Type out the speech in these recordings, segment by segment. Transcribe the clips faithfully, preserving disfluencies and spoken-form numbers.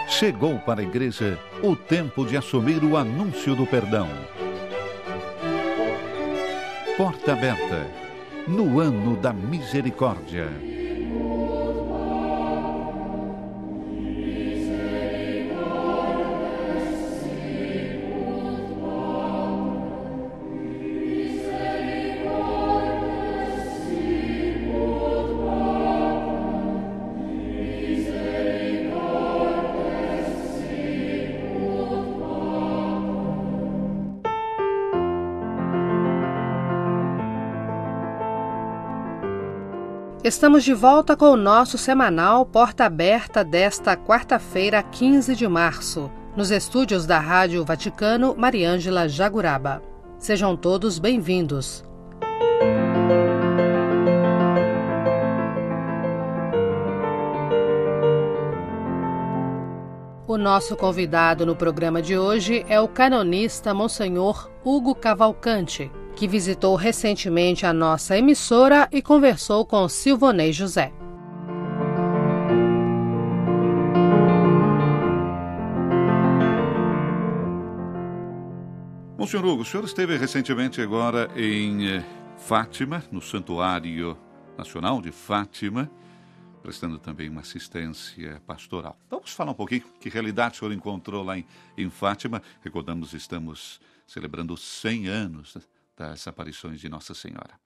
Chegou para a igreja o tempo de assumir o anúncio do perdão. Porta aberta, no ano da misericórdia. Estamos de volta com o nosso semanal Porta Aberta desta quarta-feira, quinze de março, nos estúdios da Rádio Vaticano, Mariângela Jaguraba. Sejam todos bem-vindos. O nosso convidado no programa de hoje é o canonista Monsenhor Hugo Cavalcante, que visitou recentemente a nossa emissora e conversou com Silvonei José. Monsenhor Hugo, o senhor esteve recentemente agora em Fátima, no Santuário Nacional de Fátima, prestando também uma assistência pastoral. Vamos falar um pouquinho que realidade o senhor encontrou lá em, em Fátima. Recordamos, estamos celebrando cem anos das aparições de Nossa Senhora.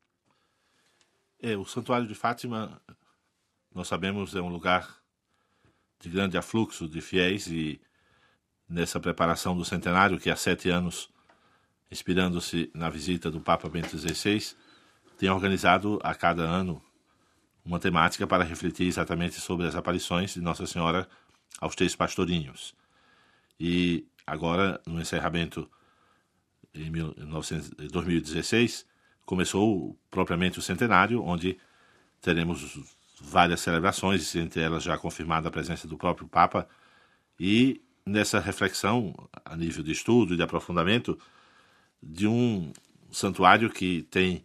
É, o Santuário de Fátima, nós sabemos, é um lugar de grande afluxo de fiéis e nessa preparação do centenário, que há sete anos, inspirando-se na visita do Papa Bento dezesseis, tem organizado a cada ano uma temática para refletir exatamente sobre as aparições de Nossa Senhora aos três pastorinhos. E agora, no encerramento em dois mil e dezesseis, começou propriamente o centenário, onde teremos várias celebrações, entre elas já confirmada a presença do próprio Papa, e nessa reflexão, a nível de estudo e de aprofundamento, de um santuário que tem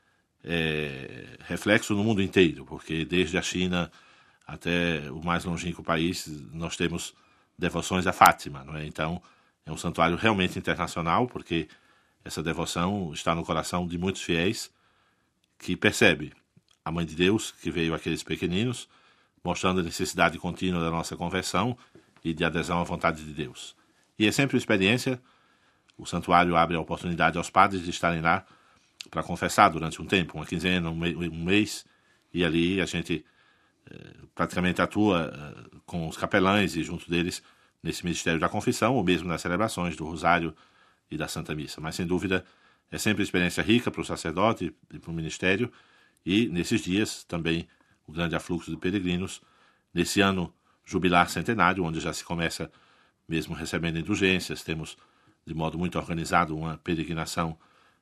é, reflexo no mundo inteiro, porque desde a China até o mais longínquo país, nós temos devoções a Fátima, não é? Então, é um santuário realmente internacional, porque essa devoção está no coração de muitos fiéis que percebe a Mãe de Deus, que veio àqueles pequeninos, mostrando a necessidade contínua da nossa conversão e de adesão à vontade de Deus. E é sempre uma experiência. O santuário abre a oportunidade aos padres de estarem lá para confessar durante um tempo, uma quinzena, um mês, e ali a gente eh, praticamente atua eh, com os capelães e junto deles nesse ministério da confissão, ou mesmo nas celebrações do Rosário e da Santa Missa. Mas, sem dúvida, é sempre uma experiência rica para o sacerdote e para o ministério, e, nesses dias, também o grande afluxo de peregrinos. Nesse ano jubilar centenário, onde já se começa mesmo recebendo indulgências, temos, de modo muito organizado, uma peregrinação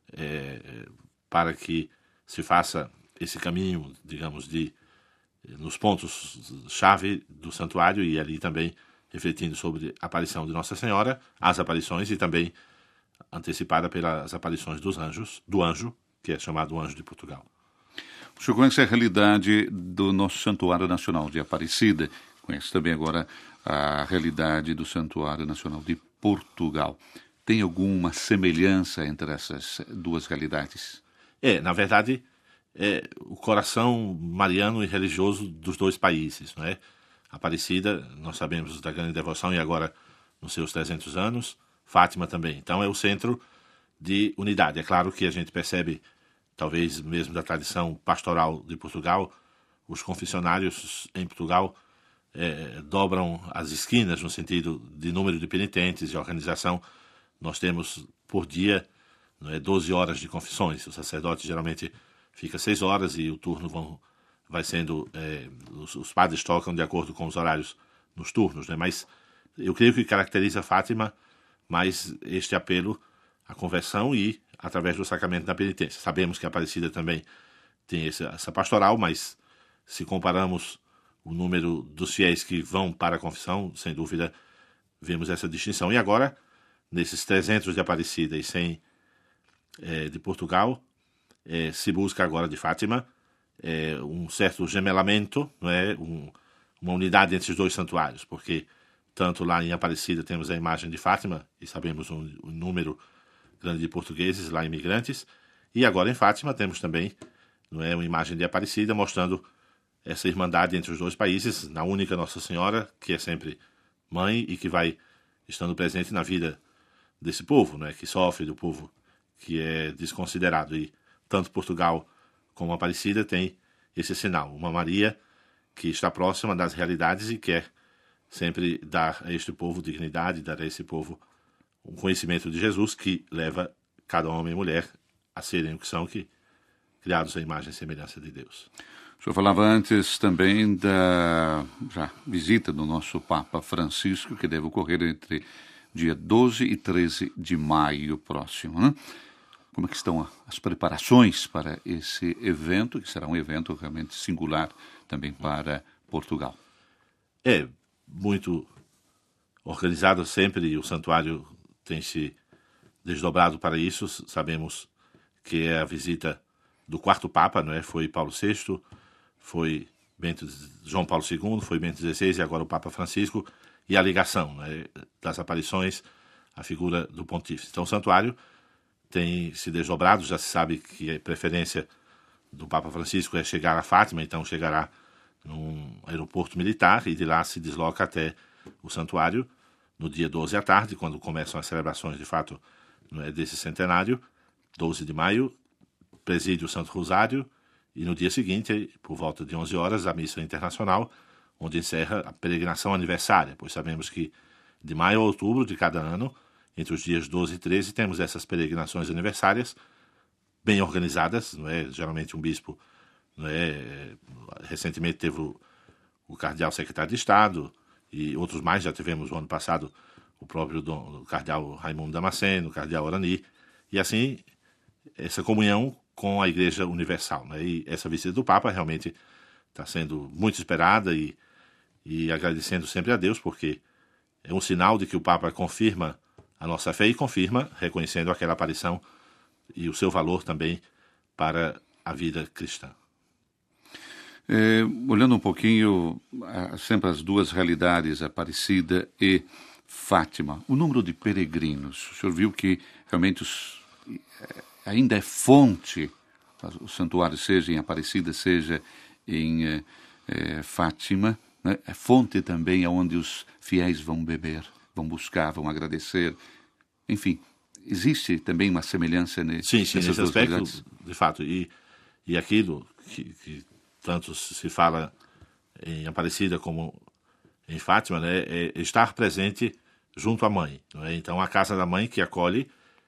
é, para que se faça esse caminho, digamos, de nos pontos-chave do santuário, e ali também refletindo sobre a aparição de Nossa Senhora, as aparições e também antecipada pelas aparições dos anjos, do anjo, que é chamado Anjo de Portugal. O senhor conhece a realidade do nosso Santuário Nacional de Aparecida, conhece também agora a realidade do Santuário Nacional de Portugal. Tem alguma semelhança entre essas duas realidades? É, na verdade, é o coração mariano e religioso dos dois países, não é? Aparecida, nós sabemos da grande devoção e agora nos seus trezentos anos, Fátima também. Então é o centro de unidade. É claro que a gente percebe, talvez mesmo da tradição pastoral de Portugal, os confessionários em Portugal é, dobram as esquinas no sentido de número de penitentes e organização. Nós temos por dia, não é, doze horas de confissões. O sacerdote geralmente fica seis horas e o turno vão vai sendo, é, os, os padres tocam de acordo com os horários nos turnos, né? Mas eu creio que caracteriza Fátima mais este apelo à conversão e através do sacramento da penitência. Sabemos que a Aparecida também tem esse, essa pastoral, mas se comparamos o número dos fiéis que vão para a confissão, sem dúvida, vemos essa distinção. E agora, nesses trezentos de Aparecida e cem é, de Portugal, é, se busca agora de Fátima é, um certo gemelamento, não é? um, uma unidade entre os dois santuários, porque tanto lá em Aparecida temos a imagem de Fátima, e sabemos um, um número grande de portugueses lá, imigrantes, e agora em Fátima temos também, não é, uma imagem de Aparecida mostrando essa irmandade entre os dois países, na única Nossa Senhora, que é sempre mãe e que vai estando presente na vida desse povo, né, que sofre, do povo que é desconsiderado. E tanto Portugal como Aparecida tem esse sinal, uma Maria que está próxima das realidades e quer sempre dar a este povo dignidade, dar a esse povo um conhecimento de Jesus que leva cada homem e mulher a serem o que são, que criados à imagem e semelhança de Deus. O senhor falava antes também da já, visita do nosso Papa Francisco, que deve ocorrer entre dia doze e treze de maio próximo, né? Como é que estão as preparações para esse evento, que será um evento realmente singular também para Portugal? É muito organizado sempre, e o santuário tem se desdobrado para isso. Sabemos que é a visita do quarto Papa, não é? Foi Paulo sexto, foi Bento, João Paulo segundo, foi Bento dezesseis e agora o Papa Francisco, e a ligação, né, das aparições à figura do pontífice. Então o santuário tem se desdobrado, já se sabe que a preferência do Papa Francisco é chegar a Fátima, então chegará num aeroporto militar e de lá se desloca até o santuário no dia doze à tarde, quando começam as celebrações de fato, não é, desse centenário, doze de maio, presídio Santo Rosário, e no dia seguinte, por volta de onze horas, a missa internacional, onde encerra a peregrinação aniversária, pois sabemos que de maio a outubro de cada ano, entre os dias doze e treze, temos essas peregrinações aniversárias bem organizadas, não é? Geralmente um bispo, não é? Recentemente teve o, o cardeal secretário de Estado e outros mais, já tivemos o ano passado o próprio dom, o cardeal Raimundo Damasceno, o cardeal Arani, e assim essa comunhão com a Igreja Universal, né? E essa visita do Papa realmente está sendo muito esperada, e, e agradecendo sempre a Deus, porque é um sinal de que o Papa confirma a nossa fé e confirma, reconhecendo aquela aparição e o seu valor também para a vida cristã. É, olhando um pouquinho, sempre as duas realidades, Aparecida e Fátima, o número de peregrinos, o senhor viu que realmente os, ainda é fonte, o santuário seja em Aparecida, seja em é, é, Fátima, né? É fonte também onde os fiéis vão beber, vão buscar, vão agradecer, enfim, existe também uma semelhança nesse, sim, sim, nesse aspecto, realidades? De fato, e, e aquilo que, que tanto se fala em Aparecida como em Fátima, né, é estar presente junto à mãe, não é? Então a casa da mãe que acolhe,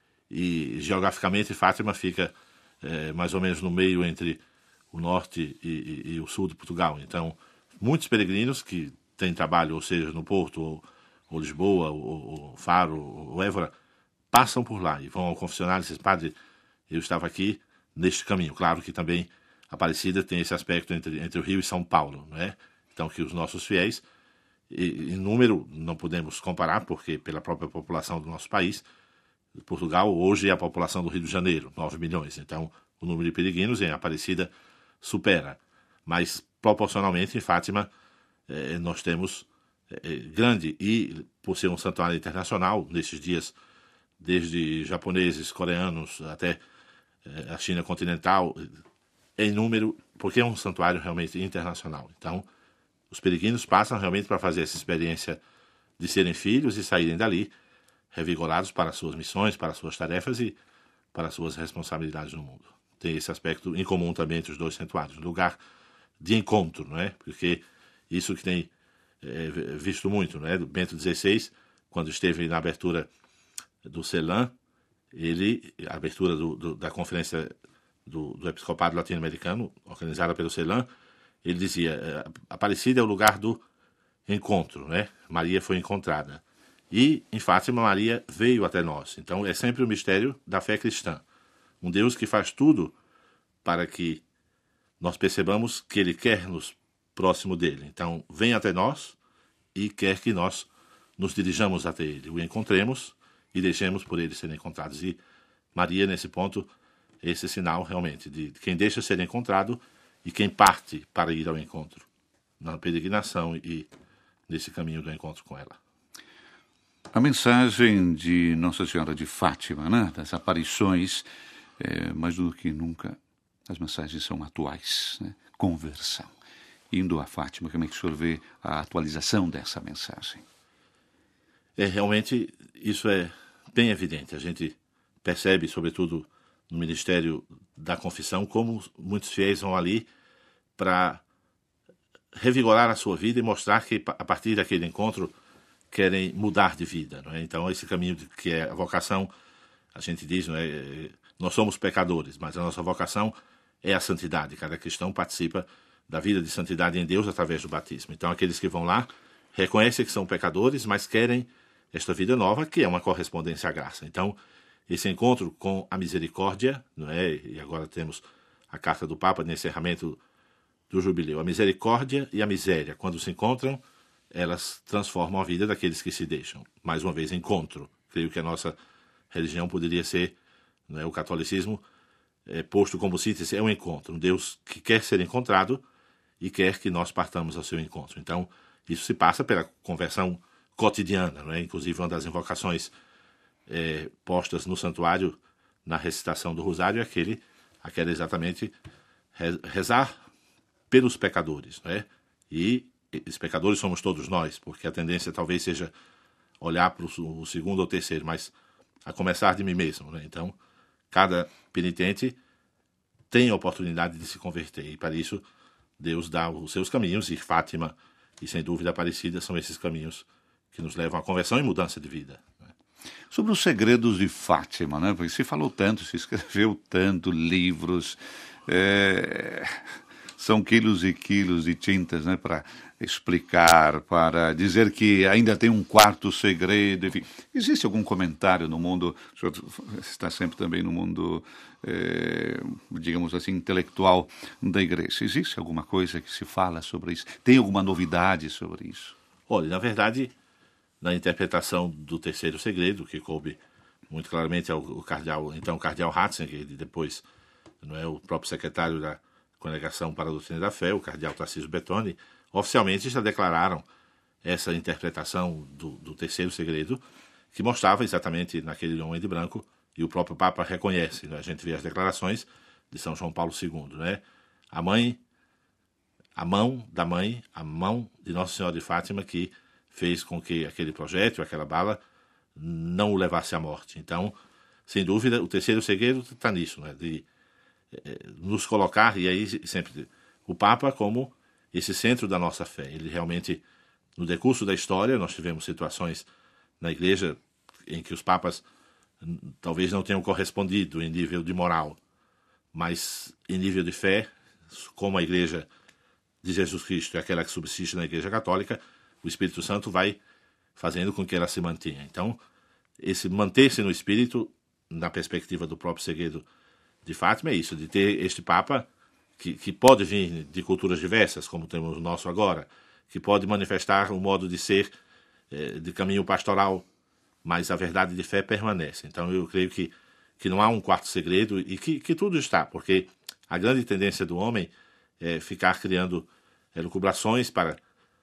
e geograficamente Fátima fica é, mais ou menos no meio entre o norte e, e, e o sul de Portugal. Então muitos peregrinos que têm trabalho, ou seja, no Porto, ou, ou Lisboa, ou, ou Faro, ou Évora, passam por lá e vão ao confessionário e dizem: padre, eu estava aqui neste caminho. Claro que também Aparecida tem esse aspecto entre, entre o Rio e São Paulo, não é? Então que os nossos fiéis, e, em número não podemos comparar, porque pela própria população do nosso país, Portugal hoje é a população do Rio de Janeiro, nove milhões. Então o número de peregrinos em Aparecida supera. Mas proporcionalmente em Fátima eh, nós temos eh, grande, e por ser um santuário internacional, nesses dias, desde japoneses, coreanos, até eh, a China continental, em número, porque é um santuário realmente internacional. Então, os peregrinos passam realmente para fazer essa experiência de serem filhos e saírem dali revigorados para suas missões, para suas tarefas e para suas responsabilidades no mundo. Tem esse aspecto em comum também entre os dois santuários, lugar de encontro, não é? Porque isso que tem é, visto muito, não é? Bento dezesseis, quando esteve na abertura do CELAM, ele, a abertura do, do, da conferência do, do Episcopado Latino-Americano, organizada pelo CELAM, ele dizia: Aparecida é o lugar do encontro, né? Maria foi encontrada. E, em Fátima, Maria veio até nós. Então, é sempre o mistério da fé cristã. Um Deus que faz tudo para que nós percebamos que Ele quer nos próximo dEle. Então, vem até nós e quer que nós nos dirijamos até Ele, o encontremos e deixemos por Ele ser encontrados. E Maria, nesse ponto, é esse sinal realmente de quem deixa ser encontrado e quem parte para ir ao encontro, na peregrinação e nesse caminho do encontro com ela. A mensagem de Nossa Senhora de Fátima, né? Das aparições, é, mais do que nunca, as mensagens são atuais, né? Conversão. Indo a Fátima, como é que o senhor vê a atualização dessa mensagem? É, realmente, isso é bem evidente. A gente percebe, sobretudo no Ministério da Confissão, como muitos fiéis vão ali para revigorar a sua vida e mostrar que, a partir daquele encontro, querem mudar de vida. Não é? Então, esse caminho de, que é a vocação, a gente diz, não é? Nós somos pecadores, mas a nossa vocação é a santidade. Cada cristão participa da vida de santidade em Deus através do batismo. Então, aqueles que vão lá reconhecem que são pecadores, mas querem esta vida nova, que é uma correspondência à graça. Então, esse encontro com a misericórdia, não é? E agora temos a carta do Papa de encerramento do jubileu. A misericórdia e a miséria, quando se encontram, elas transformam a vida daqueles que se deixam. Mais uma vez, encontro. Creio que a nossa religião poderia ser, não é? O catolicismo, é, posto como síntese, é um encontro. Um Deus que quer ser encontrado e quer que nós partamos ao seu encontro. Então, isso se passa pela conversão cotidiana, não é? Inclusive, uma das invocações é, postas no santuário, na recitação do rosário, é aquele, aquela exatamente, rezar pelos pecadores, não é? E os pecadores somos todos nós, porque a tendência talvez seja olhar para o segundo ou terceiro, mas a começar de mim mesmo, né? Então, cada penitente tem a oportunidade de se converter, e para isso Deus dá os seus caminhos, e Fátima e, sem dúvida, Aparecida são esses caminhos que nos levam à conversão e mudança de vida. Sobre os segredos de Fátima, né? Porque se falou tanto, se escreveu tanto, livros, é... são quilos e quilos de tintas, né? Para explicar, para dizer que ainda tem um quarto segredo, enfim. Existe algum comentário no mundo, o senhor está sempre também no mundo, é, digamos assim, intelectual da igreja, existe alguma coisa que se fala sobre isso? Tem alguma novidade sobre isso? Olha, na verdade, na interpretação do terceiro segredo, que coube muito claramente ao cardeal, então o cardeal Ratzinger, e depois, não é, o próprio secretário da Congregação para a Doutrina da Fé, o cardeal Tarcísio Bertoni, oficialmente já declararam essa interpretação do, do terceiro segredo, que mostrava exatamente naquele homem de branco, e o próprio Papa reconhece, né? A gente vê as declarações de São João Paulo segundo, né? A mãe, a mão da mãe, a mão de Nossa Senhora de Fátima, que fez com que aquele projétil, aquela bala, não o levasse à morte. Então, sem dúvida, o terceiro segredo está nisso, né? De eh, nos colocar, e aí sempre o Papa como esse centro da nossa fé. Ele realmente, no decurso da história, nós tivemos situações na Igreja em que os papas talvez não tenham correspondido em nível de moral, mas em nível de fé, como a Igreja de Jesus Cristo é aquela que subsiste na Igreja Católica, o Espírito Santo vai fazendo com que ela se mantenha. Então, esse manter-se no Espírito, na perspectiva do próprio segredo de Fátima, é isso, de ter este Papa que, que pode vir de culturas diversas, como temos o nosso agora, que pode manifestar um modo de ser eh, de caminho pastoral, mas a verdade de fé permanece. Então, eu creio que, que não há um quarto segredo e que, que tudo está, porque a grande tendência do homem é ficar criando elucubrações para...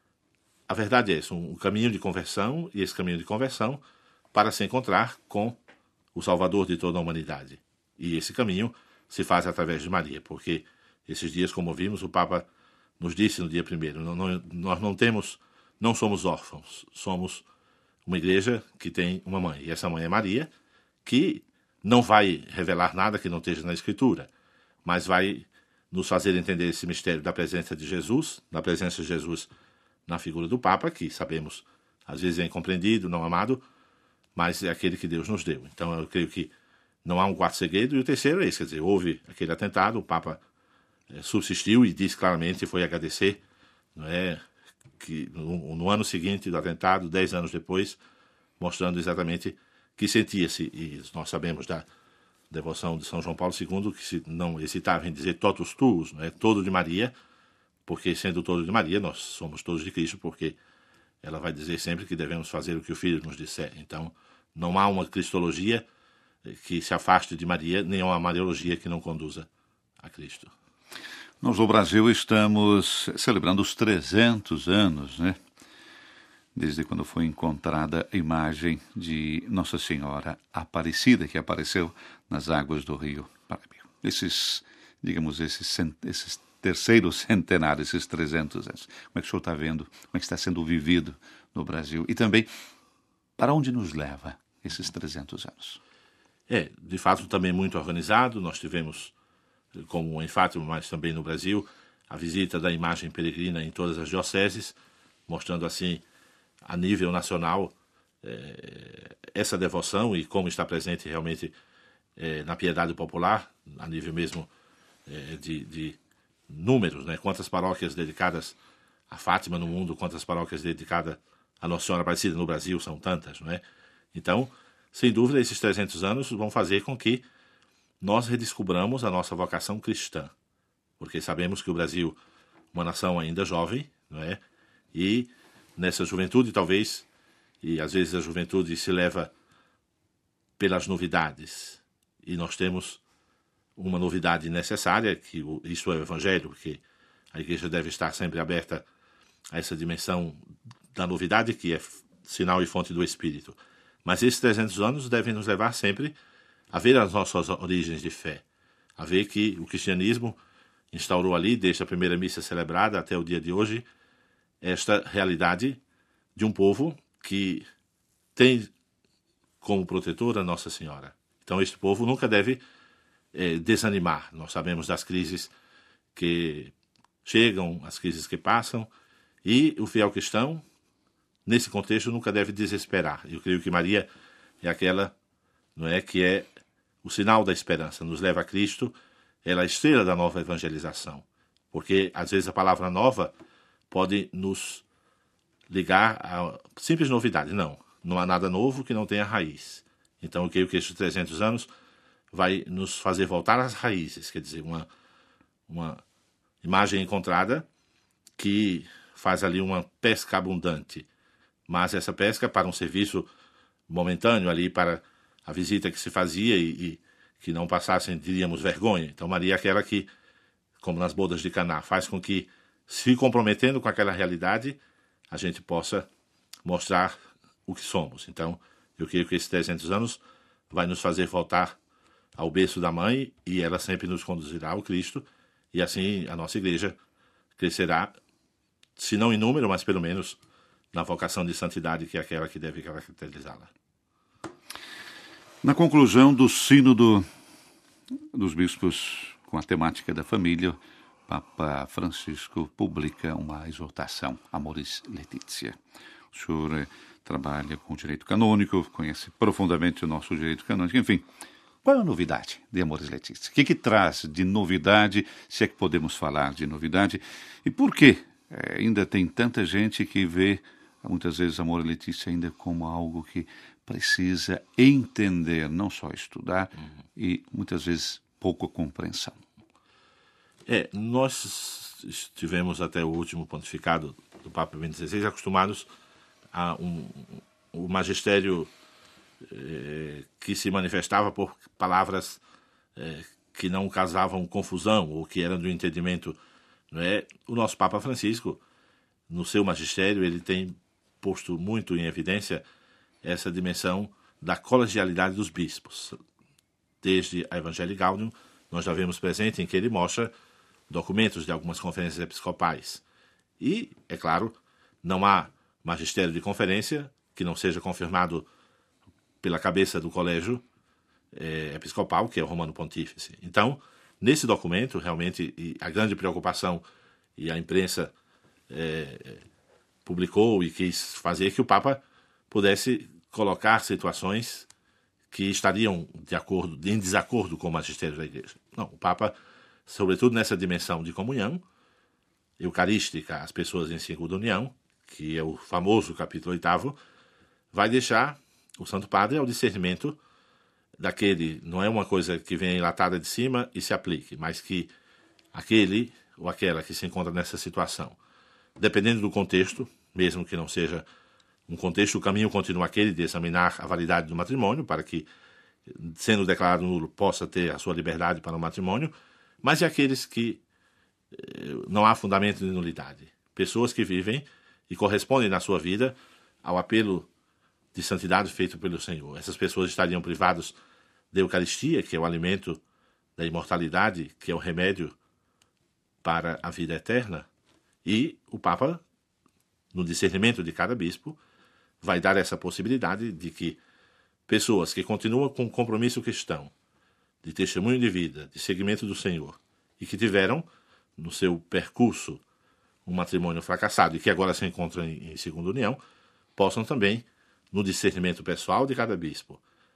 A verdade é isso, um caminho de conversão, e esse caminho de conversão para se encontrar com o Salvador de toda a humanidade. E esse caminho se faz através de Maria, porque esses dias, como vimos, o Papa nos disse no dia primeiro, não, não, nós não temos, não somos órfãos, somos uma igreja que tem uma mãe, e essa mãe é Maria, que não vai revelar nada que não esteja na Escritura, mas vai nos fazer entender esse mistério da presença de Jesus, da presença de Jesus na figura do Papa, que sabemos, às vezes é incompreendido, não amado, mas é aquele que Deus nos deu. Então eu creio que não há um quarto segredo, e o terceiro é esse, quer dizer, houve aquele atentado, o Papa é, subsistiu e disse claramente, foi agradecer, não é, que no, no ano seguinte do atentado, dez anos depois, mostrando exatamente que sentia-se, e nós sabemos da devoção de São João Paulo segundo, que se não hesitava em dizer totus tuus, não é, todo de Maria, porque sendo todo de Maria, nós somos todos de Cristo, porque ela vai dizer sempre que devemos fazer o que o Filho nos disser. Então, não há uma cristologia que se afaste de Maria, nem uma mariologia que não conduza a Cristo. Nós, no Brasil, estamos celebrando os trezentos anos, né, desde quando foi encontrada a imagem de Nossa Senhora Aparecida, que apareceu nas águas do rio Paraíba. Esses, digamos, esses, esses terceiros centenários, esses trezentos anos. Como é que o senhor está vendo? Como é que está sendo vivido no Brasil? E também, para onde nos leva esses trezentos anos? É, de fato, também muito organizado. Nós tivemos, como em Fátima, mas também no Brasil, a visita da imagem peregrina em todas as dioceses, mostrando assim, a nível nacional, eh, essa devoção e como está presente realmente eh, na piedade popular, a nível mesmo eh, de, de números, né? Quantas paróquias dedicadas a Fátima no mundo, quantas paróquias dedicadas a Nossa Senhora Aparecida no Brasil, são tantas, não é? Então, sem dúvida, esses trezentos anos vão fazer com que nós redescobramos a nossa vocação cristã, porque sabemos que o Brasil é uma nação ainda jovem, não é? E nessa juventude, talvez, e às vezes a juventude se leva pelas novidades, e nós temos uma novidade necessária, que isso é o Evangelho, porque a Igreja deve estar sempre aberta a essa dimensão da novidade, que é sinal e fonte do Espírito. Mas esses trezentos anos devem nos levar sempre a ver as nossas origens de fé, a ver que o cristianismo instaurou ali, desde a primeira missa celebrada até o dia de hoje, esta realidade de um povo que tem como protetora Nossa Senhora. Então este povo nunca deve eh, desanimar. Nós sabemos das crises que chegam, as crises que passam, e o fiel cristão, nesse contexto, nunca deve desesperar. Eu creio que Maria é aquela, não é, que é o sinal da esperança, nos leva a Cristo, ela é a estrela da nova evangelização. Porque, às vezes, a palavra nova pode nos ligar a simples novidade. Não, não há nada novo que não tenha raiz. Então, eu creio que esses trezentos anos vai nos fazer voltar às raízes, quer dizer, uma, uma imagem encontrada que faz ali uma pesca abundante. Mas essa pesca para um serviço momentâneo ali, para a visita que se fazia e, e que não passassem, diríamos, vergonha. Então Maria é aquela que, como nas bodas de Caná, faz com que, se comprometendo com aquela realidade, a gente possa mostrar o que somos. Então, eu creio que esses trezentos anos vai nos fazer voltar ao berço da mãe, e ela sempre nos conduzirá ao Cristo, e assim a nossa igreja crescerá, se não em número, mas pelo menos na vocação de santidade, que é aquela que deve caracterizá-la. Na conclusão do sínodo dos bispos com a temática da família, Papa Francisco publica uma exortação, Amoris Laetitia. O senhor eh, trabalha com o direito canônico, conhece profundamente o nosso direito canônico, enfim. Qual é a novidade de Amoris Laetitia? O que, que traz de novidade, se é que podemos falar de novidade, e por que eh, ainda tem tanta gente que vê muitas vezes Amoris Laetitia ainda como algo que precisa entender, não só estudar, uhum. e muitas vezes pouca compreensão? É, nós estivemos até o último pontificado do Papa Bento dezesseis acostumados a um, um magistério eh, que se manifestava por palavras eh, que não causavam confusão ou que eram do entendimento, não é? O nosso Papa Francisco, no seu magistério, ele tem posto muito em evidência essa dimensão da colegialidade dos bispos. Desde a Evangelii Gaudium, nós já vemos presente em que ele mostra documentos de algumas conferências episcopais. E, é claro, não há magistério de conferência que não seja confirmado pela cabeça do colégio é, episcopal, que é o Romano Pontífice. Então, nesse documento, realmente, e a grande preocupação, e a imprensa é, publicou e quis fazer que o Papa pudesse colocar situações que estariam de acordo, em desacordo com o magistério da Igreja. Não, o Papa, sobretudo nessa dimensão de comunhão eucarística, as pessoas em segunda união, que é o famoso capítulo oitavo, vai deixar o Santo Padre ao discernimento daquele, não é uma coisa que vem enlatada de cima e se aplique, mas que aquele ou aquela que se encontra nessa situação, dependendo do contexto, mesmo que não seja um contexto, o caminho continua aquele de examinar a validade do matrimônio, para que, sendo declarado nulo, possa ter a sua liberdade para o matrimônio, mas e aqueles que eh, não há fundamento de nulidade. Pessoas que vivem e correspondem na sua vida ao apelo de santidade feito pelo Senhor. Essas pessoas estariam privadas da Eucaristia, que é o alimento da imortalidade, que é o remédio para a vida eterna, e o Papa, no discernimento de cada bispo, vai dar essa possibilidade de que pessoas que continuam com compromisso cristão, de testemunho de vida, de seguimento do Senhor, e que tiveram no seu percurso um matrimônio fracassado e que agora se encontram em, em segunda união, possam também, no discernimento pessoal de cada bispo,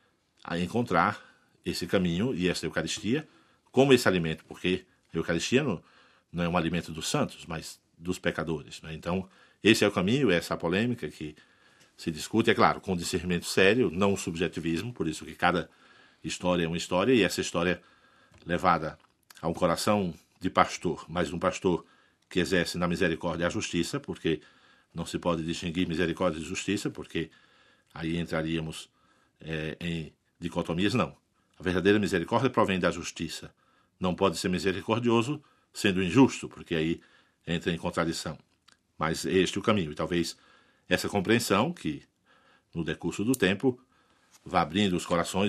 a encontrar esse caminho e essa Eucaristia como esse alimento, porque a Eucaristia não, não é um alimento dos santos, mas dos pecadores, né? Então, esse é o caminho, essa é a polêmica que se discute, é claro, com discernimento sério, não o subjetivismo, por isso que cada história é uma história, e essa história levada a um coração de pastor, mas um pastor que exerce na misericórdia a justiça, porque não se pode distinguir misericórdia e justiça, porque aí entraríamos é, em dicotomias, não. A verdadeira misericórdia provém da justiça. Não pode ser misericordioso sendo injusto, porque aí entra em contradição. Mas este é o caminho, e talvez essa compreensão, que no decurso do tempo vá abrindo os corações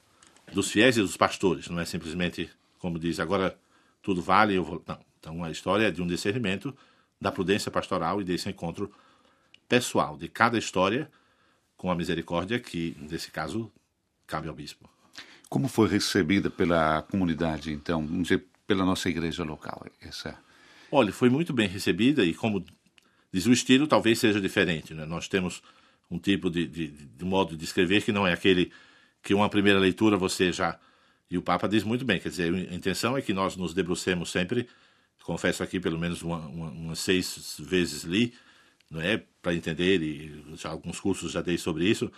dos fiéis e dos pastores, não é simplesmente, como diz, agora tudo vale, eu vou... Não. Então a história é de um discernimento da prudência pastoral e desse encontro pessoal de cada história com a misericórdia que, nesse caso, cabe ao bispo. Como foi recebida pela comunidade, então, vamos dizer, pela nossa igreja local? Essa... Olha, foi muito bem recebida e, como diz o estilo, talvez seja diferente, né? Nós temos um tipo de, de, de modo de escrever que não é aquele que uma primeira leitura você já... E o Papa diz muito bem, quer dizer, a intenção é que nós nos debrucemos sempre, confesso aqui pelo menos uma, uma, umas seis vezes li, não é para entender, e já alguns cursos já dei sobre isso,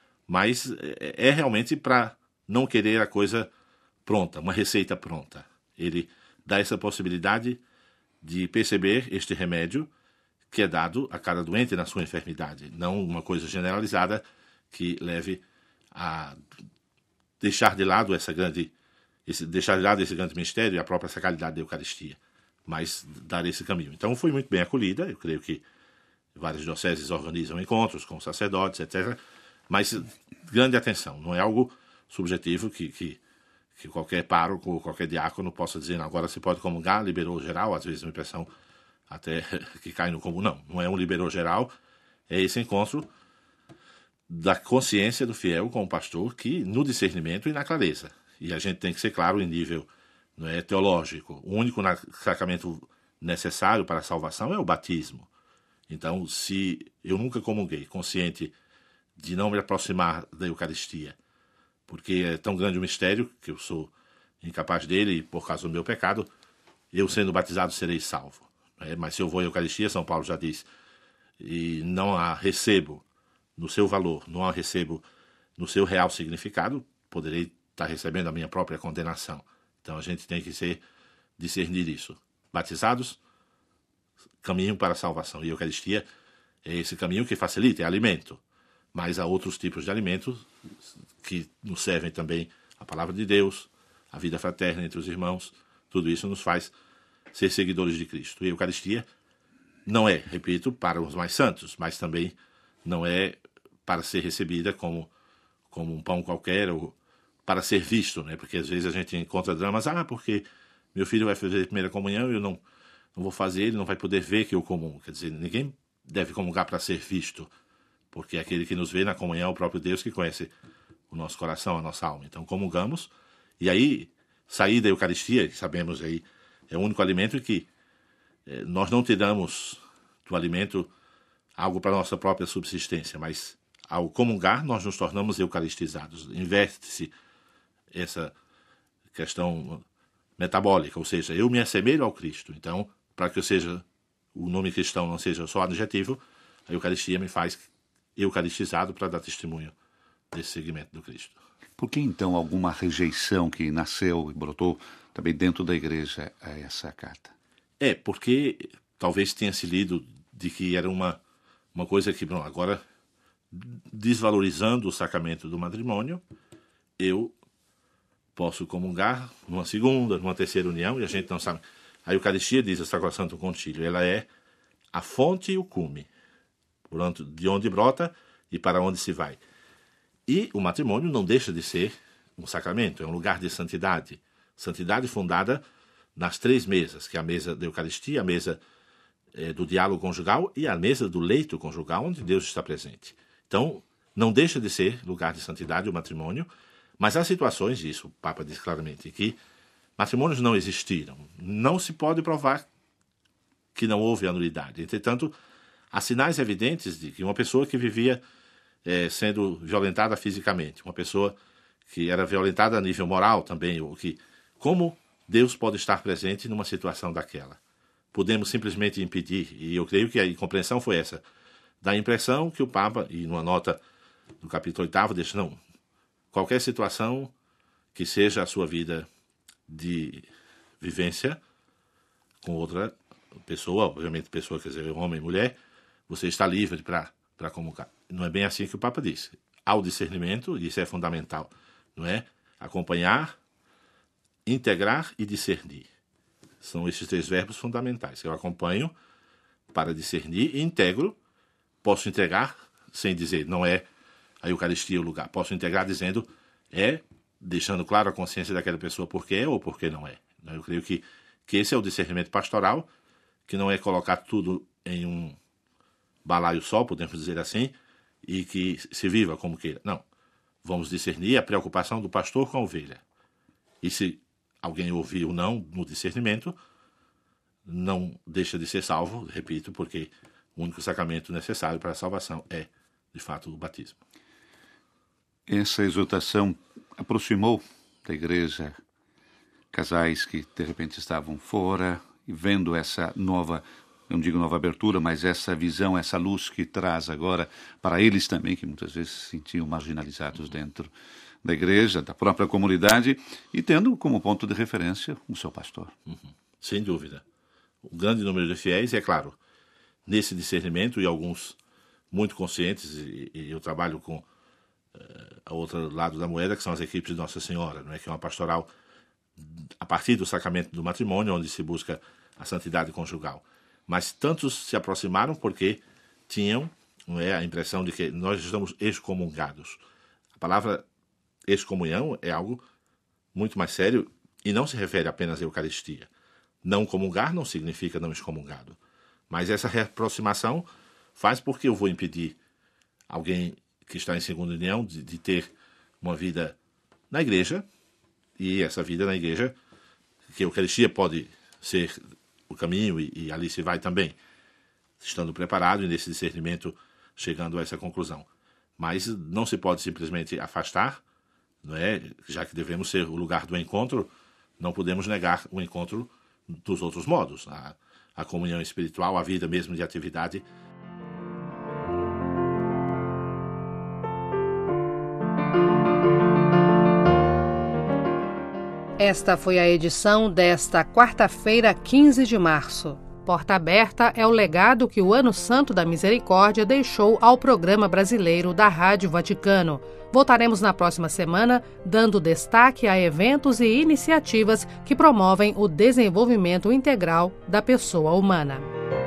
mas é, é realmente para não querer a coisa pronta, uma receita pronta. Ele dá essa possibilidade de perceber este remédio que é dado a cada doente na sua enfermidade, não uma coisa generalizada que leve a deixar de lado essa grande, esse, deixar de lado esse grande mistério e a própria sacralidade da Eucaristia, mas dar esse caminho. Então foi muito bem acolhida, eu creio que várias dioceses organizam encontros com sacerdotes, etcétera, mas grande atenção, não é algo subjetivo que, que, que qualquer pároco ou qualquer diácono possa dizer, não, agora se pode comungar, liberou geral, às vezes uma impressão até que cai no comum. Não, não é um liberou geral, é esse encontro da consciência do fiel com o pastor, que no discernimento e na clareza. E a gente tem que ser claro em nível, não é, teológico. O único sacramento necessário para a salvação é o batismo. Então, se eu nunca comunguei, consciente de não me aproximar da Eucaristia, porque é tão grande o mistério que eu sou incapaz dele e por causa do meu pecado, eu sendo batizado serei salvo. É, mas se eu vou à Eucaristia, São Paulo já diz, e não a recebo no seu valor, não a recebo no seu real significado, poderei estar recebendo a minha própria condenação. Então a gente tem que ser, discernir isso. Batizados, caminho para a salvação. E a Eucaristia é esse caminho que facilita, é alimento. Mas há outros tipos de alimentos que nos servem também a palavra de Deus, a vida fraterna entre os irmãos. Tudo isso nos faz ser seguidores de Cristo. E a Eucaristia não é, repito, para os mais santos, mas também não é para ser recebida como, como um pão qualquer ou para ser visto, né? Porque às vezes a gente encontra dramas, ah, porque meu filho vai fazer a primeira comunhão e eu não, não vou fazer, ele não vai poder ver que eu comungo. Quer dizer, ninguém deve comungar para ser visto, porque aquele que nos vê na comunhão é o próprio Deus que conhece o nosso coração, a nossa alma. Então comungamos, e aí sair da Eucaristia, que sabemos aí, é o único alimento que eh, nós não tiramos do alimento algo para a nossa própria subsistência, mas ao comungar nós nos tornamos eucaristizados. Inverte-se essa questão metabólica, ou seja, eu me assemelho ao Cristo. Então, para que eu seja, o nome cristão não seja só adjetivo, a Eucaristia me faz eucaristizado para dar testemunho desse segmento do Cristo. Por que, então, alguma rejeição que nasceu e brotou também dentro da igreja a essa carta? É, porque talvez tenha se lido de que era uma, uma coisa que, bom, agora, desvalorizando o sacramento do matrimônio, eu posso comungar numa segunda, numa terceira união, e a gente não sabe. A Eucaristia, diz a Sacrosanto Concílio, ela é a fonte e o cume. por onde, de onde brota e para onde se vai. E o matrimônio não deixa de ser um sacramento, é um lugar de santidade. Santidade fundada nas três mesas, que é a mesa da Eucaristia, a mesa eh, do diálogo conjugal e a mesa do leito conjugal, onde Deus está presente. Então, não deixa de ser lugar de santidade o matrimônio, mas há situações, e isso o Papa diz claramente, que matrimônios não existiram. Não se pode provar que não houve anulidade. Entretanto, há sinais evidentes de que uma pessoa que vivia eh, sendo violentada fisicamente, uma pessoa que era violentada a nível moral também, ou que, como Deus pode estar presente numa situação daquela? Podemos simplesmente impedir, e eu creio que a compreensão foi essa, da impressão que o Papa, e numa nota do capítulo oitavo, deixa, não, qualquer situação que seja a sua vida de vivência com outra pessoa, obviamente pessoa, quer dizer, homem e mulher, você está livre para comungar. Não é bem assim que o Papa disse. Há o discernimento, e isso é fundamental, não é? Acompanhar, integrar e discernir. São esses três verbos fundamentais. Eu acompanho para discernir e integro. Posso integrar sem dizer, não é a Eucaristia o lugar. Posso integrar dizendo, é, deixando claro a consciência daquela pessoa por que é ou por que não é. Eu creio que, que esse é o discernimento pastoral, que não é colocar tudo em um balaio só, podemos dizer assim, e que se viva como queira. Não. Vamos discernir a preocupação do pastor com a ovelha. E se alguém ouvir ou não no discernimento, não deixa de ser salvo, repito, porque o único sacramento necessário para a salvação é, de fato, o batismo. Essa exortação aproximou da igreja casais que, de repente, estavam fora e vendo essa nova, não digo nova abertura, mas essa visão, essa luz que traz agora para eles também, que muitas vezes se sentiam marginalizados dentro da igreja, da própria comunidade, e tendo como ponto de referência o seu pastor. Uhum. Sem dúvida. O grande número de fiéis, é claro, nesse discernimento, e alguns muito conscientes, e, e eu trabalho com uh, a outro lado da moeda, que são as equipes de Nossa Senhora, não é? Que é uma pastoral a partir do sacramento do matrimônio, onde se busca a santidade conjugal. Mas tantos se aproximaram porque tinham, não é, a impressão de que nós estamos excomungados. A palavra excomunhão é algo muito mais sério e não se refere apenas à Eucaristia. Não comungar não significa não excomungado. Mas essa reaproximação faz porque eu vou impedir alguém que está em segunda união de, de ter uma vida na igreja, e essa vida na igreja, que a Eucaristia pode ser o caminho, e, e ali se vai também, estando preparado e nesse discernimento chegando a essa conclusão. Mas não se pode simplesmente afastar, não é? Já que devemos ser o lugar do encontro, não podemos negar o encontro dos outros modos, a, a comunhão espiritual, a vida mesmo de atividade. Esta foi a edição desta quarta-feira, quinze de março. Porta Aberta é o legado que o Ano Santo da Misericórdia deixou ao programa brasileiro da Rádio Vaticano. Voltaremos na próxima semana, dando destaque a eventos e iniciativas que promovem o desenvolvimento integral da pessoa humana.